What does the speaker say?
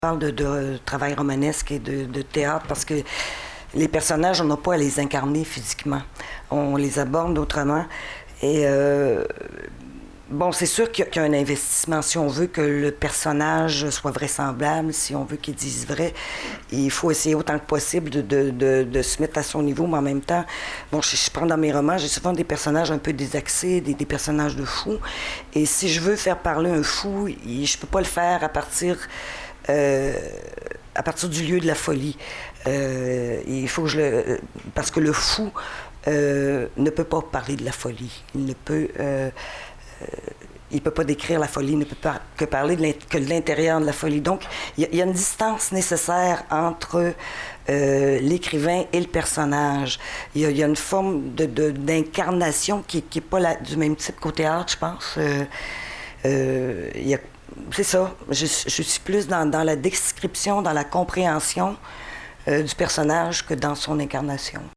parle de travail romanesque et de théâtre parce que les personnages, on n'a pas à les incarner physiquement. On les aborde autrement. Et bon, c'est sûr qu'il y a un investissement. Si on veut que le personnage soit vraisemblable, si on veut qu'il dise vrai, il faut essayer autant que possible de se mettre à son niveau, mais en même temps, bon, je prends dans mes romans, j'ai souvent des personnages un peu désaxés, des personnages de fous. Et si je veux faire parler un fou, je peux pas le faire à partir du lieu de la folie. Il faut que parce que le fou ne peut pas parler de la folie. Il peut pas décrire la folie, il ne peut pas que parler que de l'intérieur de la folie. Donc, il y a une distance nécessaire entre l'écrivain et le personnage. Il y a une forme d'incarnation qui est pas du même type qu'au théâtre, je pense. C'est ça. Je suis plus dans la description, dans la compréhension du personnage que dans son incarnation.